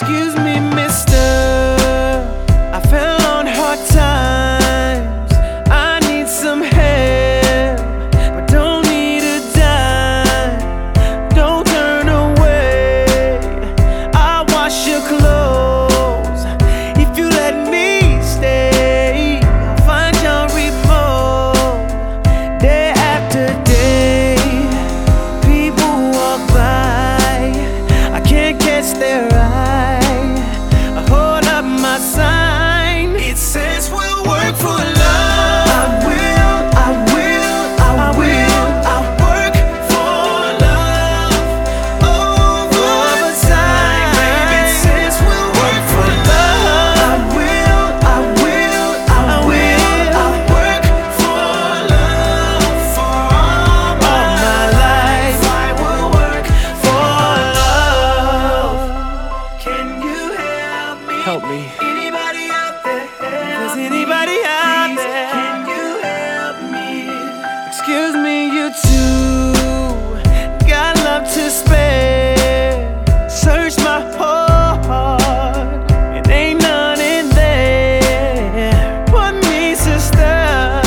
Excuse me, mister, I fell on hard times. I need some help, but don't need a dime. Don't turn away, I'll wash your clothes. If you let me stay, I'll find your remote. Day after day, people walk by, I can't catch their eye. I hold up my sign, it says we'll work for love. I will, I will, I will, I'll work for love. Overtime, baby, it says we'll work for love. I will, I will, I will, I'll work for love. For all my life, I will work for love. Can you help me? Help me. Anybody out there? Is anybody out there? Can you help me? Excuse me, you two got love to spare. Search my whole heart, and ain't none in there. Put me, sister,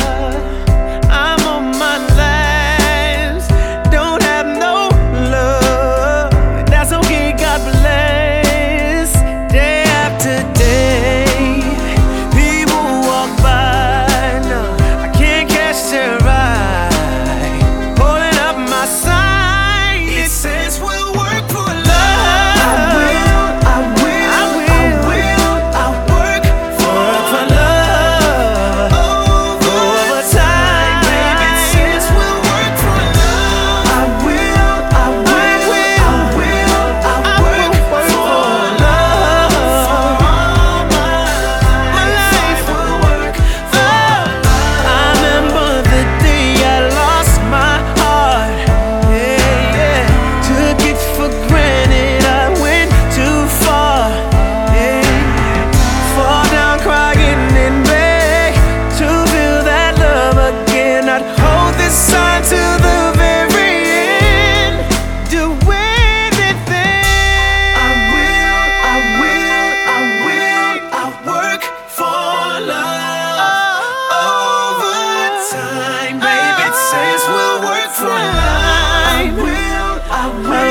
I'm on my last. Don't have no love, and that's okay, God bless. Day after day, people walk by, no, I can't catch their eye. Holding up my sign, it says we'll work for love. I will, I will, I will, I'll work for love. Overtime, baby, it says we'll work for love. I will, I will, I will, I'll work for love. For all my life, will work for love. I remember the day I lost my heart. Yeah, yeah. Took it for granted, I went too far. Yeah. Fall down crying and beg to feel that love again. I'd hold this sign to the very end. Do anything. I will, I will, I will, I'll work for love. Overtime, baby, it says we'll work for love. I will, I will.